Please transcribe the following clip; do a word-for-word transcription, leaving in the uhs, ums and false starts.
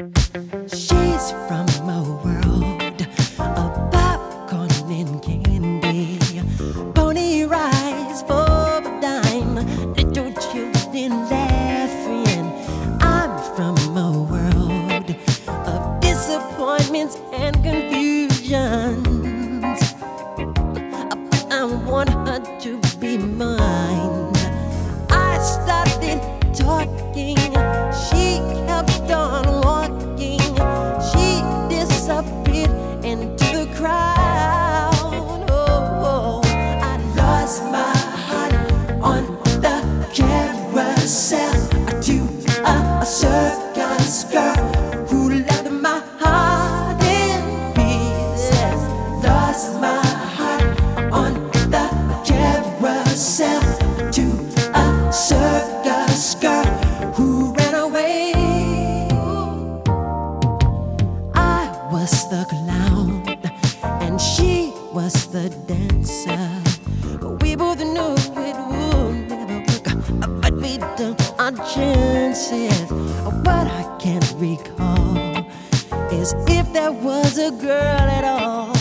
She's from a world of popcorn and candy, pony rides for a dime, little children laughing. I'm from a world of disappointments and confusions, but I want her to be mine. I started talking, she kept on walking, she disappeared into the crowd. Oh, I lost my heart on the carousel to a, a circus girl who left my heart in pieces. Lost my heart on the carousel to a circus girl who ran away. I was the clown and she was the dancer. We both knew it would never work, but we took our chances. What I can't recall is if there was a girl at all.